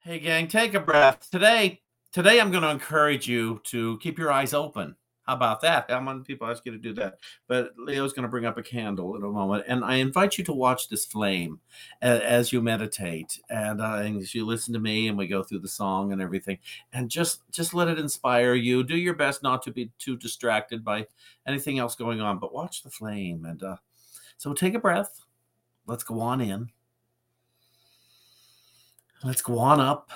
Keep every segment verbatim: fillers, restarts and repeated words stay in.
Hey gang, take a breath. Today, today I'm going to encourage you to keep your eyes open. How about that? How many people ask you to do that? But Leo's going to bring up a candle in a moment, and I invite you to watch this flame a- as you meditate and, uh, and as you listen to me, and we go through the song and everything, and just just let it inspire you. Do your best not to be too distracted by anything else going on, but watch the flame. And uh, so, take a breath. Let's go on in. Let's go on up.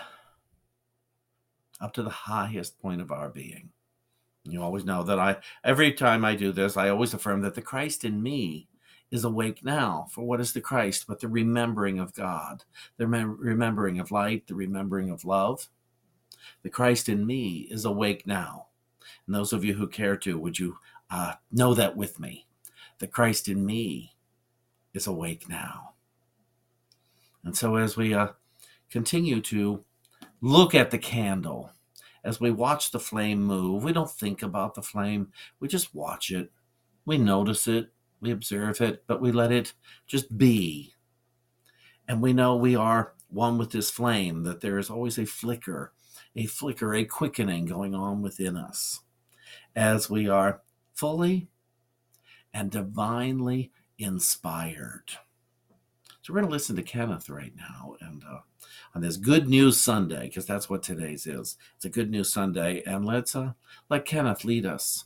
up to the highest point of our being. You always know that I, every time I do this, I always affirm that the Christ in me is awake now. For what is the Christ but the remembering of God, the rem- remembering of light, the remembering of love? The Christ in me is awake now. And those of you who care to, would you uh, know that with me? The Christ in me is awake now. And so as we uh, continue to look at the candle, as we watch the flame move, we don't think about the flame. We just watch it. We notice it. We observe it, but we let it just be. And we know we are one with this flame, that there is always a flicker, a flicker, a quickening going on within us as we are fully and divinely inspired. So we're going to listen to Kenneth right now, and uh, on this Good News Sunday, because that's what today's is. It's a Good News Sunday, and let's uh, let Kenneth lead us.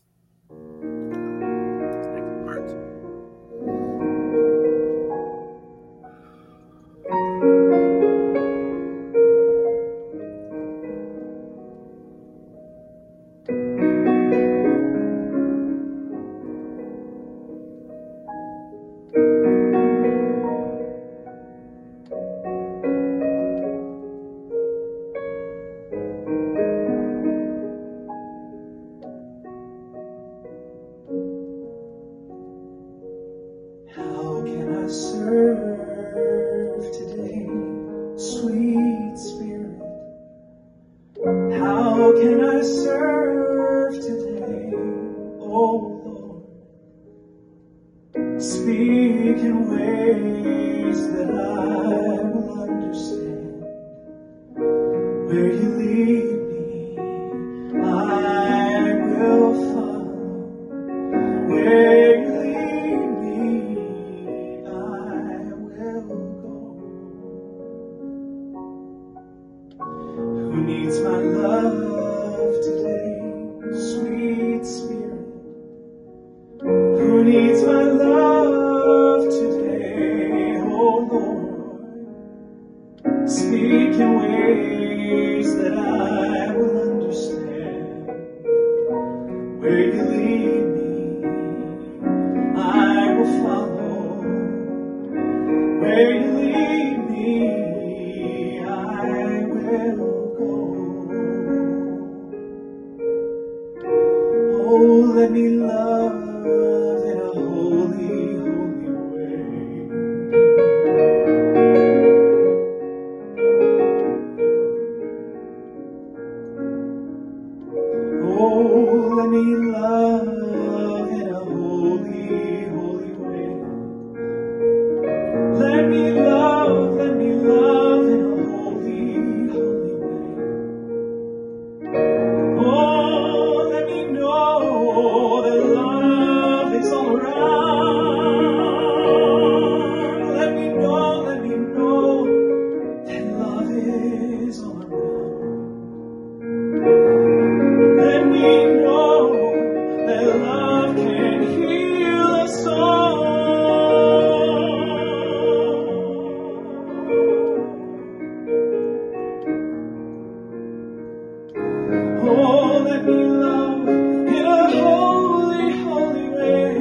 How can I serve today, sweet Spirit? How can I serve today, oh Lord? Speak in ways that I will understand. Where you lead me, I will follow. Where you lead me, I will go. Who needs my love today, sweet Spirit? Who needs my love today, oh Lord? Speak in ways that I will understand. Where you lead me, I will follow. Where you lead me, I will go. Oh, let me love in a holy, holy way. Oh, let me love in a holy, holy way. Let me love, let me love in a holy, holy way. Oh, let me know that love is all around. Let me know, let me know that love is all around. Let me know that love can heal us all. Oh, let me love in a holy, holy way.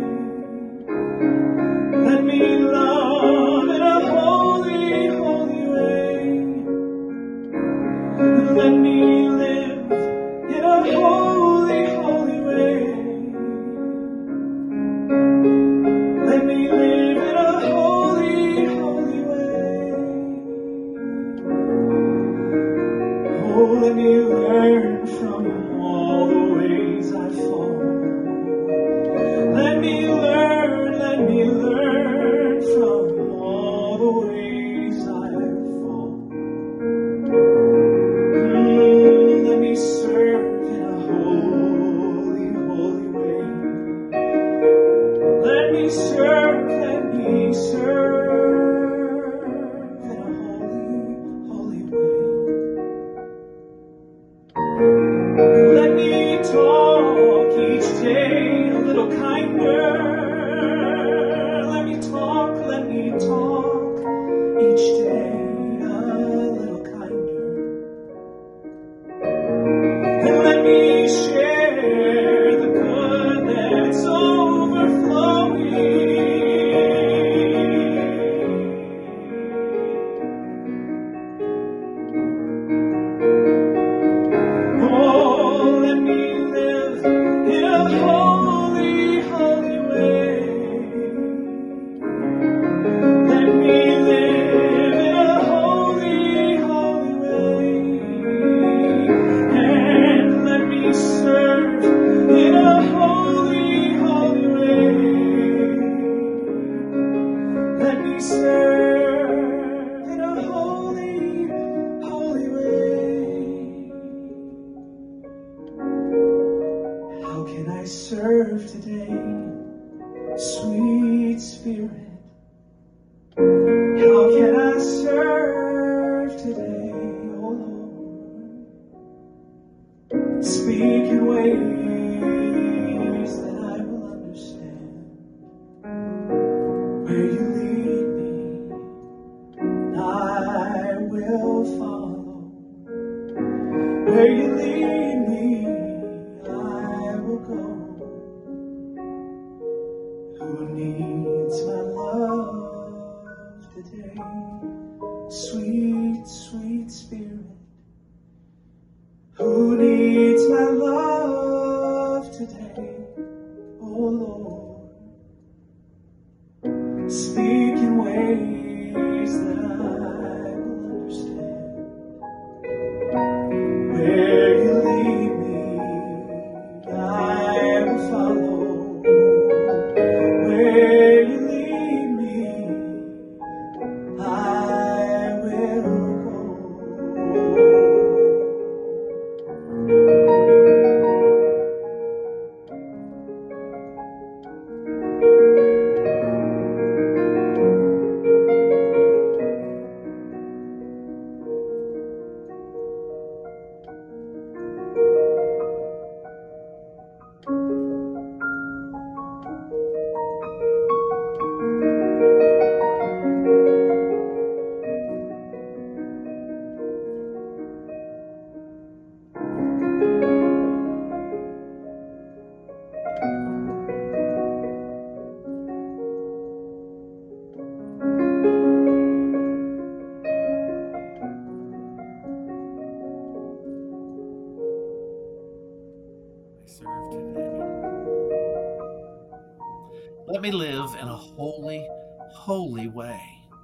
Let me love in a holy, holy way. Let me live in a holy, holy way. Let me live in a holy, holy way. Oh, let me learn from all the ways I fall. Let me learn, let me learn from all the ways I fall. serve today? Sweet Spirit, how can I serve today, oh Lord? Speak in ways that I will understand. Where you lead me, I will follow. Where you lead me, I will go. Who needs my love today? Sweet, sweet Spirit. Who needs my love today? Oh Lord, speak in ways that I will understand. Where you lead me, I will follow. Where you lead me, I will go. Serve today. Let me live in a holy, holy way.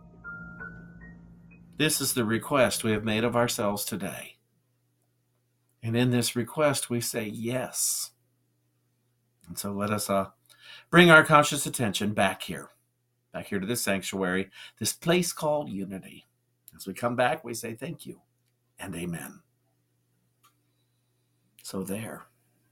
This is the request we have made of ourselves today. And in this request, we say yes. And so let us uh, bring our conscious attention back here, back here to this sanctuary, this place called unity. As we come back, we say thank you and amen. So there.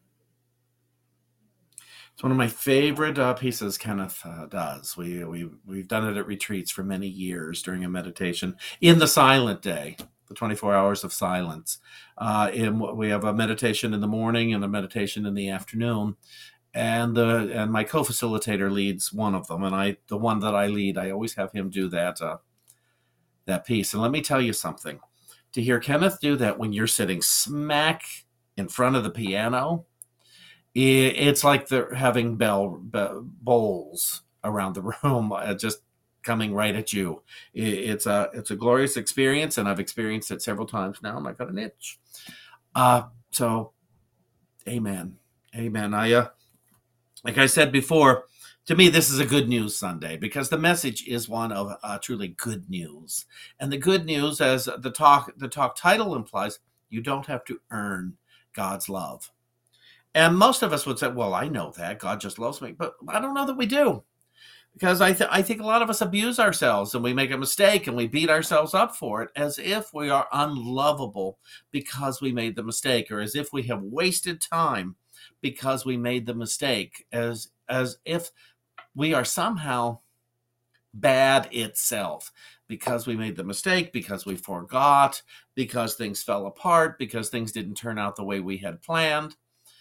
It's one of my favorite uh, pieces Kenneth uh, does. We, we, we've done it at retreats for many years during a meditation in the silent day, the twenty-four hours of silence. Uh, in, we have a meditation in the morning and a meditation in the afternoon. And the and my co-facilitator leads one of them. And I the one that I lead, I always have him do that, uh, that piece. And let me tell you something. To hear Kenneth do that when you're sitting smack in front of the piano, it's like they're having bell, bell bowls around the room, uh, just coming right at you. It's a it's a glorious experience, and I've experienced it several times now, and I got an itch. Uh, so, amen, amen. I uh, like I said before, to me, this is a good news Sunday because the message is one of uh, truly good news, and the good news, as the talk the talk title implies, you don't have to earn God's love. And most of us would say, well, I know that. God just loves me. But I don't know that we do. Because I, th- I think a lot of us abuse ourselves and we make a mistake and we beat ourselves up for it as if we are unlovable because we made the mistake, or as if we have wasted time because we made the mistake, as, as if we are somehow bad itself because we made the mistake, because we forgot, because things fell apart, because things didn't turn out the way we had planned.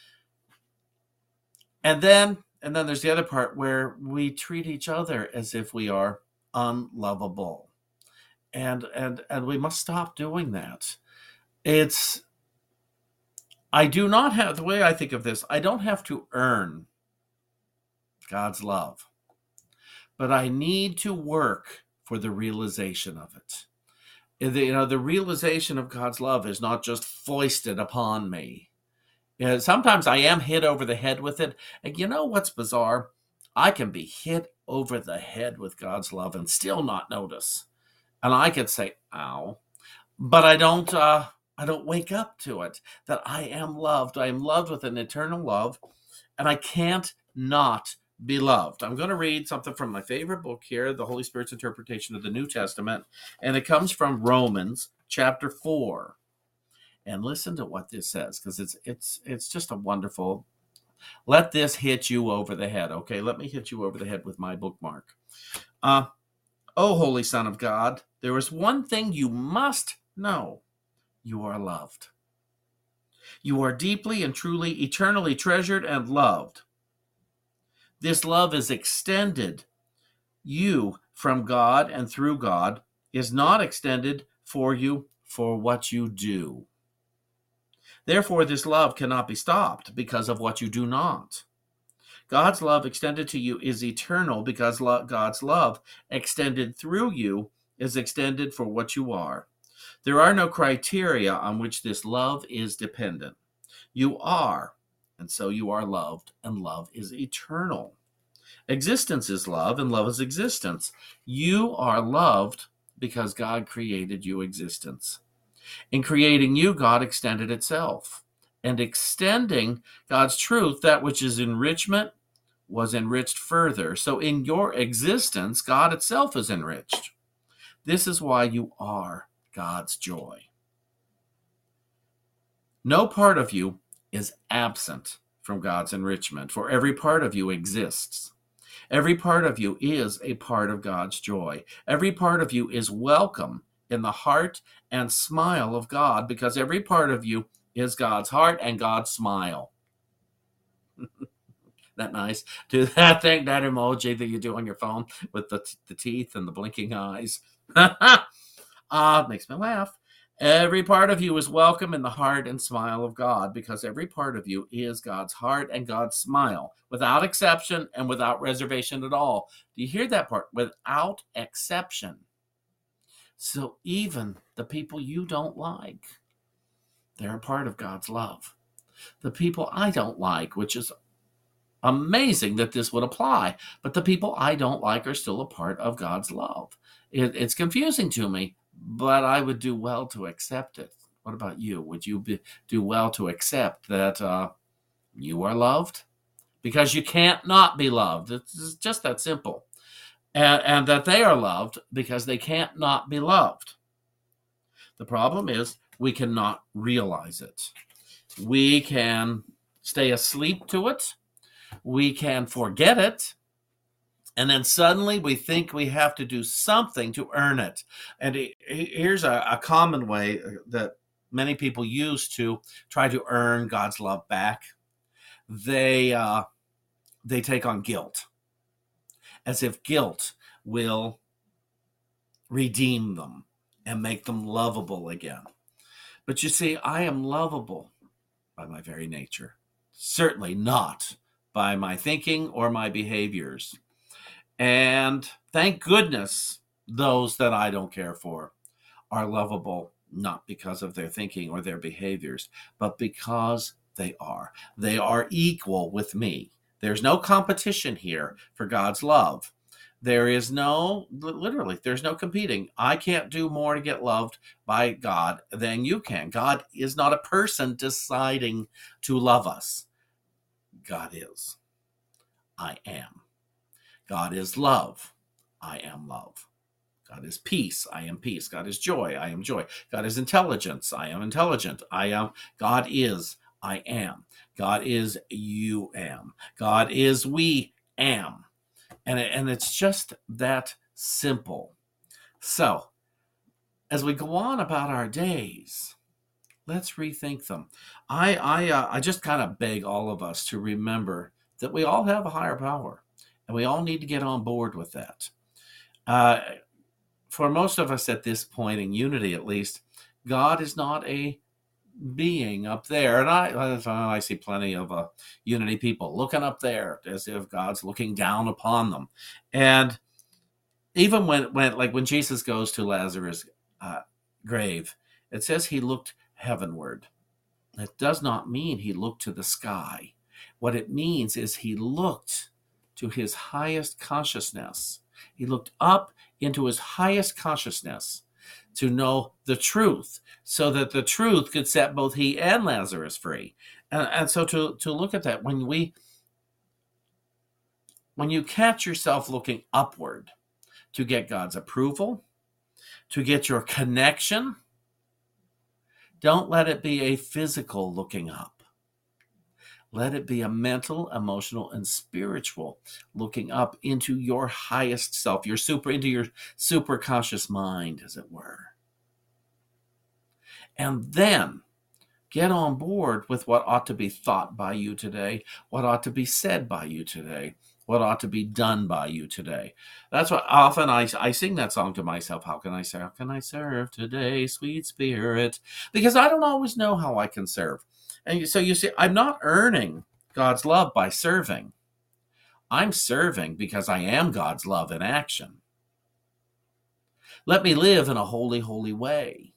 And then, and then there's the other part where we treat each other as if we are unlovable. And, and, and we must stop doing that. It's, I do not have, the way I think of this, I don't have to earn God's love, but I need to work for the realization of it. The, you know, the realization of God's love is not just foisted upon me. You know, sometimes I am hit over the head with it. And you know what's bizarre? I can be hit over the head with God's love and still not notice. And I could say, ow. But I don't uh, I don't wake up to it, that I am loved. I am loved with an eternal love, and I can't not be loved. I'm going to read something from my favorite book here, The Holy Spirit's Interpretation of the New Testament, and it comes from Romans chapter four. And listen to what this says, because it's it's it's just a wonderful Let this hit you over the head. Okay, let me hit you over the head with my bookmark. Uh, oh, Holy Son of God, there is one thing you must know. You are loved. You are deeply and truly, eternally treasured and loved. This love is extended. You from God and through God is not extended for you for what you do. Therefore, this love cannot be stopped because of what you do not. God's love extended to you is eternal because lo- God's love extended through you is extended for what you are. There are no criteria on which this love is dependent. You are, and so you are loved, and love is eternal. Existence is love, and love is existence. You are loved because God created you existence. In creating you, God extended itself. And extending God's truth, that which is enrichment, was enriched further. So in your existence, God itself is enriched. This is why you are God's joy. No part of you is absent from God's enrichment, for every part of you exists. Every part of you is a part of God's joy. Every part of you is welcome in the heart and smile of God, because every part of you is God's heart and God's smile. That nice? Do that thing, that emoji that you do on your phone with the, the teeth and the blinking eyes. Ah, uh, makes me laugh. Every part of you is welcome in the heart and smile of God, because every part of you is God's heart and God's smile, without exception and without reservation at all. Do you hear that part? Without exception. So even the people you don't like, they're a part of God's love. The people I don't like, which is amazing that this would apply, but the people I don't like are still a part of God's love. It, it's confusing to me, but I would do well to accept it. What about you? Would you be, do well to accept that uh, you are loved? Because you can't not be loved. It's just that simple. And, and that they are loved because they can't not be loved. The problem is we cannot realize it. We can stay asleep to it. We can forget it. And then suddenly we think we have to do something to earn it. And here's a, a common way that many people use to try to earn God's love back. They, uh, they take on guilt, as if guilt will redeem them and make them lovable again. But you see, I am lovable by my very nature. Certainly not by my thinking or my behaviors. And thank goodness those that I don't care for are lovable, not because of their thinking or their behaviors, but because they are. They are equal with me. There's no competition here for God's love. There is no, literally, there's no competing. I can't do more to get loved by God than you can. God is not a person deciding to love us. God is. I am. God is love. I am love. God is peace. I am peace. God is joy. I am joy. God is intelligence. I am intelligent. I am. God is. I am. God is. You am. God is. We am. And, it, and it's just that simple. So, as we go on about our days, let's rethink them. I I uh, I just kind of beg all of us to remember that we all have a higher power, and we all need to get on board with that. Uh, for most of us at this point, in unity at least, God is not a being up there. And I I see plenty of uh, unity people looking up there as if God's looking down upon them. And even when, when like when Jesus goes to Lazarus' uh, grave, it says he looked heavenward. It does not mean he looked to the sky. What it means is he looked to his highest consciousness. He looked up into his highest consciousness to know the truth, so that the truth could set both he and Lazarus free. And, and so to, to look at that, when we, when you catch yourself looking upward to get God's approval, to get your connection, don't let it be a physical looking up. Let it be a mental, emotional, and spiritual looking up into your highest self, your super, into your super conscious mind, as it were. And then get on board with what ought to be thought by you today, what ought to be said by you today, what ought to be done by you today. That's what often I, I sing that song to myself. How can I serve? How can I serve today, sweet Spirit? Because I don't always know how I can serve. And so you see, I'm not earning God's love by serving. I'm serving because I am God's love in action. Let me live in a holy, holy way,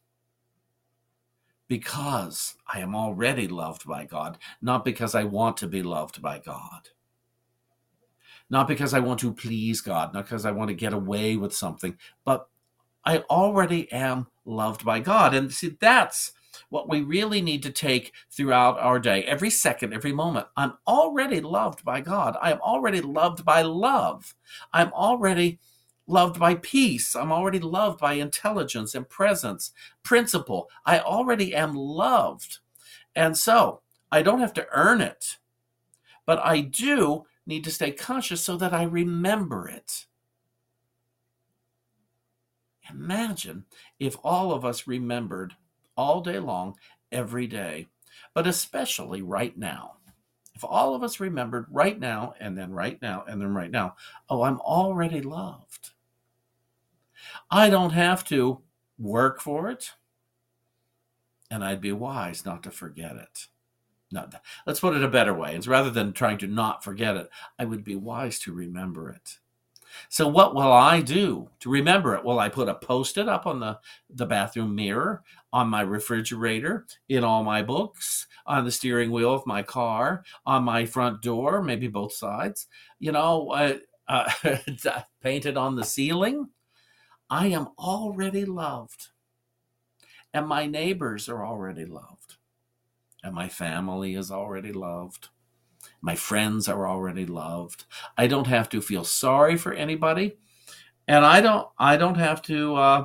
because I am already loved by God, not because I want to be loved by God. Not because I want to please God, not because I want to get away with something, but I already am loved by God. And see, that's what we really need to take throughout our day, every second, every moment. I'm already loved by God. I am already loved by love. I'm already loved by peace. I'm already loved by intelligence and presence, principle. I already am loved. And so I don't have to earn it, but I do need to stay conscious so that I remember it. Imagine if all of us remembered all day long, every day, but especially right now. If all of us remembered right now, and then right now, and then right now, oh, I'm already loved. I don't have to work for it, and I'd be wise not to forget it. No, let's put it a better way. It's rather than trying to not forget it, I would be wise to remember it. So what will I do to remember it? Will I put a Post-it up on the, the bathroom mirror, on my refrigerator, in all my books, on the steering wheel of my car, on my front door, maybe both sides, you know, uh, uh, painted on the ceiling? I am already loved. And my neighbors are already loved. And my family is already loved. My friends are already loved. I don't have to feel sorry for anybody. And I don't I don't have to uh,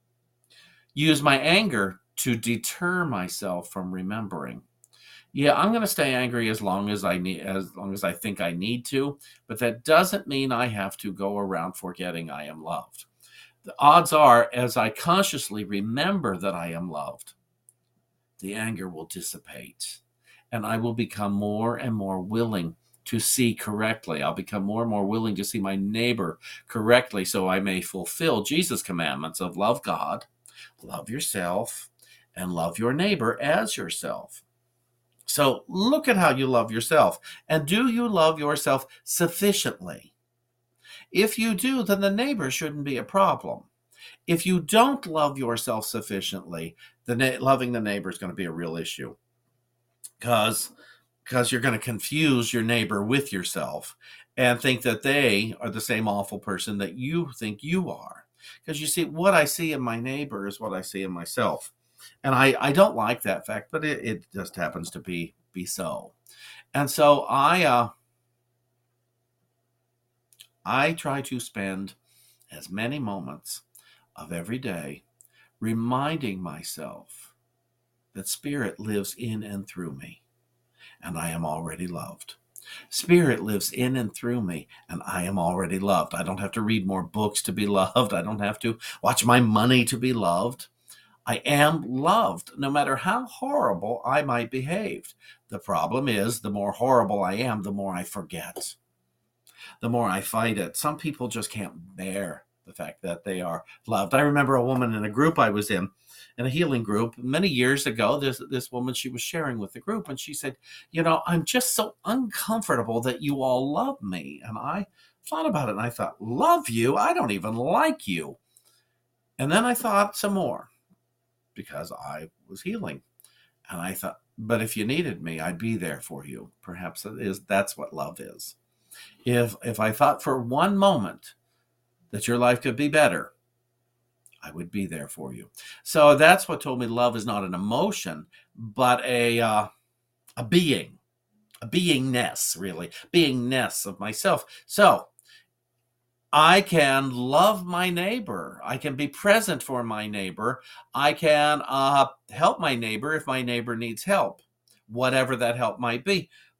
use my anger to deter myself from remembering. Yeah, I'm going to stay angry as long as I need, as long as I think I need to, but that doesn't mean I have to go around forgetting I am loved. The odds are, as I consciously remember that I am loved, the anger will dissipate, and I will become more and more willing to see correctly. I'll become more and more willing to see my neighbor correctly, so I may fulfill Jesus' commandments of love God, love yourself, and love your neighbor as yourself. So look at how you love yourself. And do you love yourself sufficiently? If you do, then the neighbor shouldn't be a problem. If you don't love yourself sufficiently, the na- loving the neighbor is going to be a real issue. Because because you're going to confuse your neighbor with yourself and think that they are the same awful person that you think you are. Because you see, what I see in my neighbor is what I see in myself. And I, I don't like that fact, but it, it just happens to be, be so. And so I, uh, I try to spend as many moments of every day reminding myself that Spirit lives in and through me, and I am already loved. Spirit lives in and through me, and I am already loved. I don't have to read more books to be loved. I don't have to watch my money to be loved. I am loved, no matter how horrible I might behave. The problem is, the more horrible I am, the more I forget. The more I fight it. Some people just can't bear the fact that they are loved. I remember a woman in a group I was in, in a healing group many years ago. This, this woman, she was sharing with the group, and she said, you know, I'm just so uncomfortable that you all love me. And I thought about it, and I thought, love you? I don't even like you. And then I thought some more, because I was healing. And I thought, but if you needed me, I'd be there for you. Perhaps it is, that's what love is. If if I thought for one moment that your life could be better, I would be there for you. So that's what told me love is not an emotion, but a uh, a being, a beingness, really, beingness of myself. So I can love my neighbor. I can be present for my neighbor. I can uh, help my neighbor if my neighbor needs help, whatever that help might be.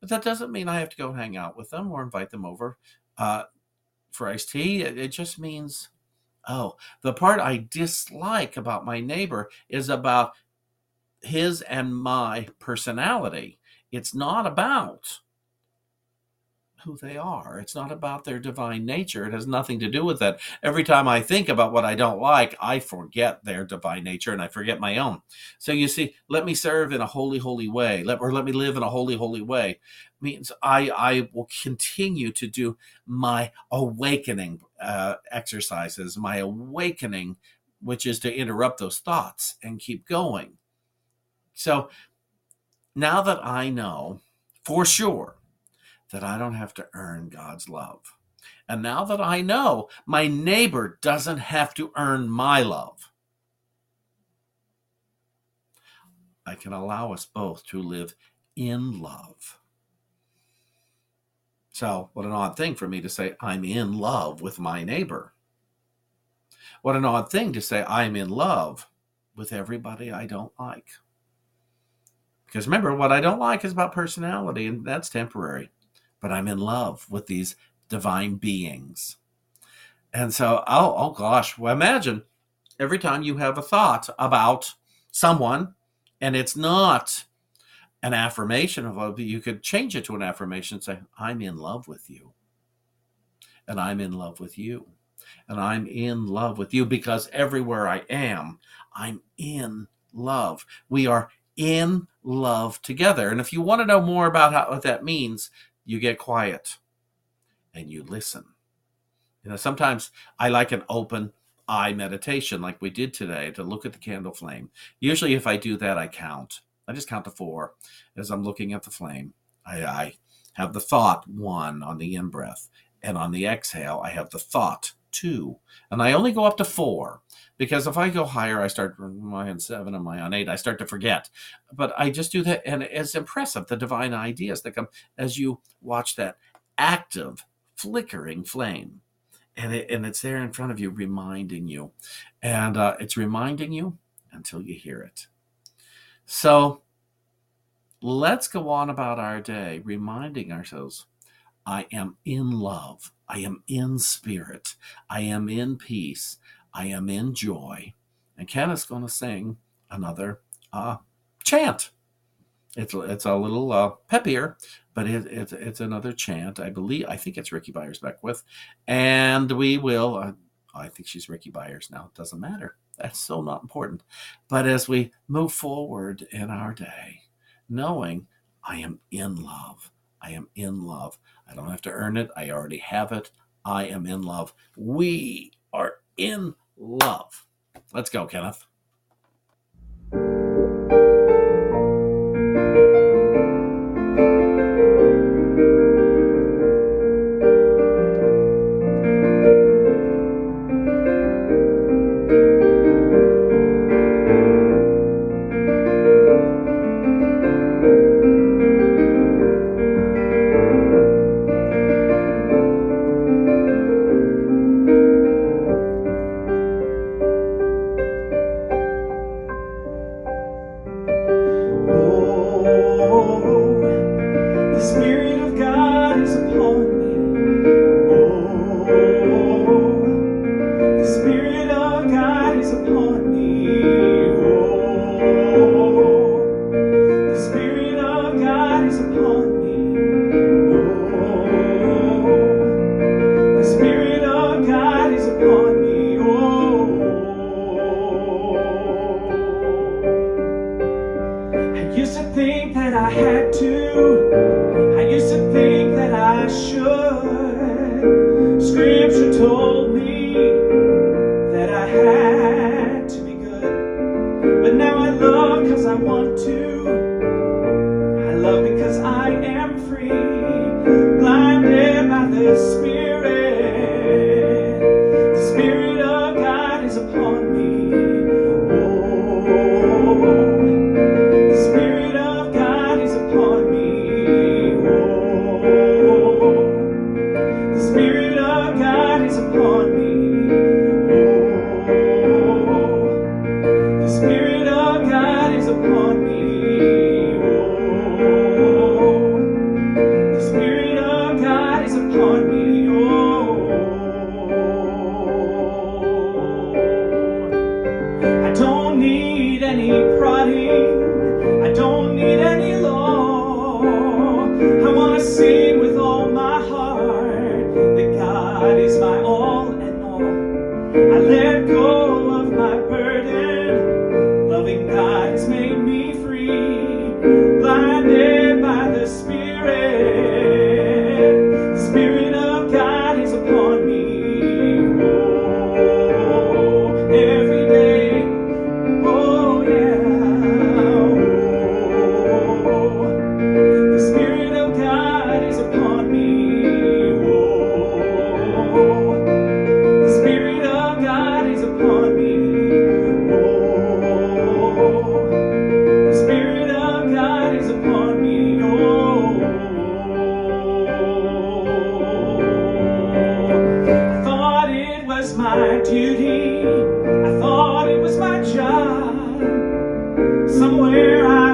But that doesn't mean I have to go and hang out with them or invite them over uh, for iced tea. It, it just means, oh, the part I dislike about my neighbor is about his and my personality. It's not about who they are. It's not about their divine nature. It has nothing to do with that. Every time I think about what I don't like, I forget their divine nature and I forget my own. So you see, let me serve in a holy, holy way, let, or let me live in a holy, holy way means I, I will continue to do my awakening uh, exercises, my awakening, which is to interrupt those thoughts and keep going. So now that I know for sure that I don't have to earn God's love, and now that I know my neighbor doesn't have to earn my love, I can allow us both to live in love. So what an odd thing for me to say I'm in love with my neighbor. What an odd thing to say I'm in love with everybody I don't like. Because remember, what I don't like is about personality, and that's temporary. But I'm in love with these divine beings. And so, oh, oh gosh, well, imagine every time you have a thought about someone, and it's not an affirmation of love, you could change it to an affirmation and say, I'm in love with you. And I'm in love with you. And I'm in love with you because everywhere I am, I'm in love. We are in love together. And if you want to know more about how, what that means, you get quiet and you listen. You know, sometimes I like an open eye meditation like we did today to look at the candle flame. Usually if I do that, I count. I just count to four as I'm looking at the flame. I, I have the thought, one, on the in-breath. And on the exhale, I have the thought, two. And I only go up to four. Because if I go higher, I start, am I on seven, am I on eight? I start to forget. But I just do that, and it's impressive, the divine ideas that come as you watch that active, flickering flame. And, it, and it's there in front of you, reminding you. And uh, it's reminding you until you hear it. So let's go on about our day, reminding ourselves, I am in love. I am in spirit. I am in peace. I am in joy. And Kenneth's going to sing another uh, chant. It's it's a little uh, peppier, but it, it, it's another chant. I believe, I think it's Ricky Byers Beckwith. And we will, uh, I think she's Ricky Byers now. It doesn't matter. That's so not important. But as we move forward in our day, knowing I am in love. I am in love. I don't have to earn it. I already have it. I am in love. We are in love. Let's go, Kenneth. Spirit of God is upon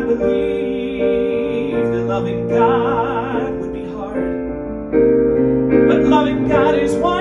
believe that loving God would be hard, but loving God is one